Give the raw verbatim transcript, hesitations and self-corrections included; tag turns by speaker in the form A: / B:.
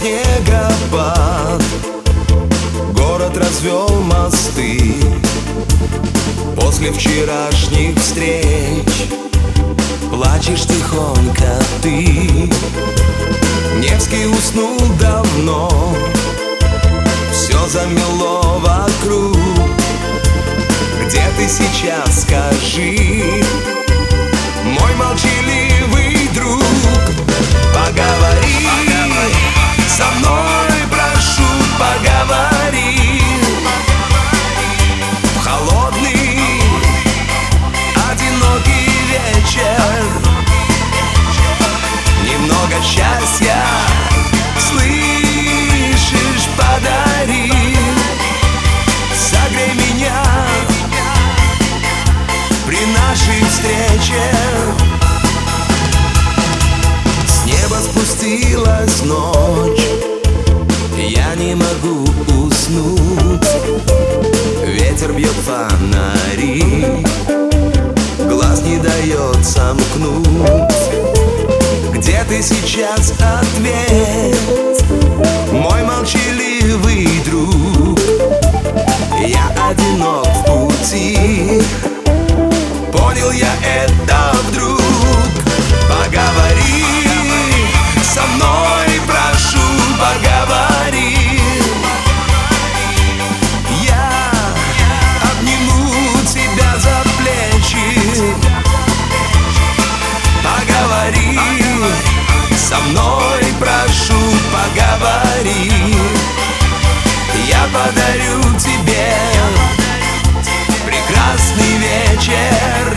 A: снегопад, город развел мосты. После вчерашних встреч плачешь тихонько ты. Невский уснул давно, все замело вокруг. Где ты сейчас, скажи, мой молчаливый друг? Поговори, поговори со мной, прошу, поговори. В холодный, одинокий вечер немного счастья, слышишь, подари. Согрей меня при нашей встрече. С неба спустилась ночь, я не могу уснуть. Ветер бьет фонари, глаз не дает сомкнуть. Где ты сейчас, ответь, мой молчаливый друг? Я одинок в пути, понял я это вдруг. Поговори со мной, прошу, поговори. Я обниму тебя за плечи. Поговори со мной, прошу, поговори. Я подарю тебе прекрасный вечер.